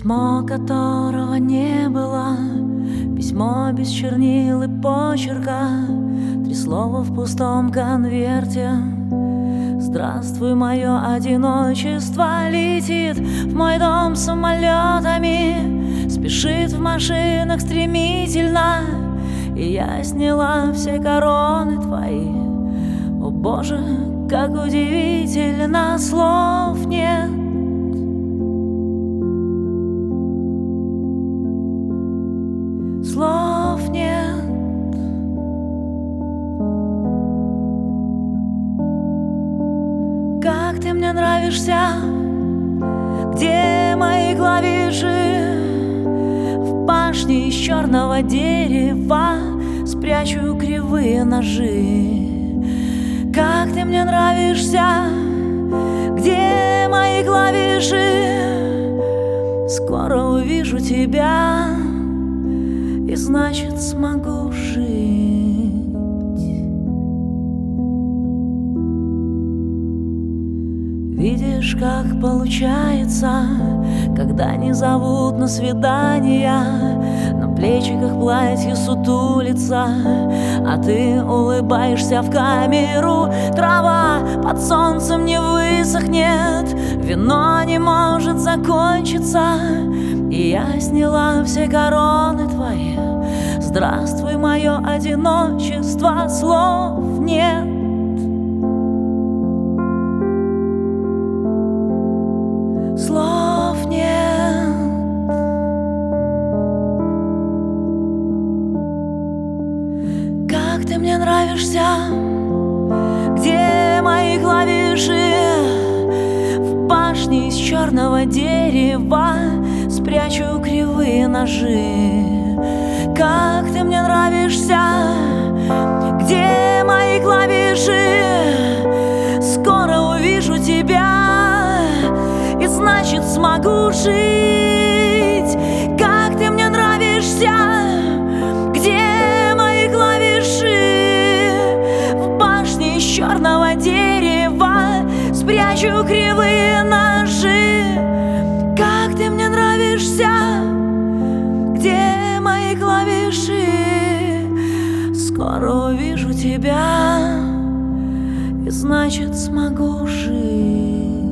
Письмо, которого не было, письмо без чернил и почерка, 3 слова в пустом конверте. Здравствуй, мое одиночество летит в мой дом самолетами, спешит в машинах стремительно, и я сняла все короны твои. О Боже, как удивительно, слов нет. Слов нет. Как ты мне нравишься, где мои клавиши? В башне из черного дерева спрячу кривые ножи. Как ты мне нравишься, где мои клавиши? Скоро увижу тебя, и значит смогу жить. Видишь, как получается, когда не зовут на свидания, на плечиках платье сутулится, а ты улыбаешься в камеру. Трава под солнцем не высохнет, вино не может закончиться, и я сняла все короны твои. Здравствуй, мое одиночество, слов нет. Слов нет. Как ты мне нравишься, где мои клавиши? В башне из черного дерева спрячу кривые ножи. Как ты мне нравишься, где мои клавиши? Скоро увижу тебя, и значит смогу жить. Как ты мне нравишься, где мои клавиши? В башне из черного дерева спрячу кривые ножи. Как ты мне нравишься, где мои клавиши? Скоро увижу тебя, и значит смогу жить.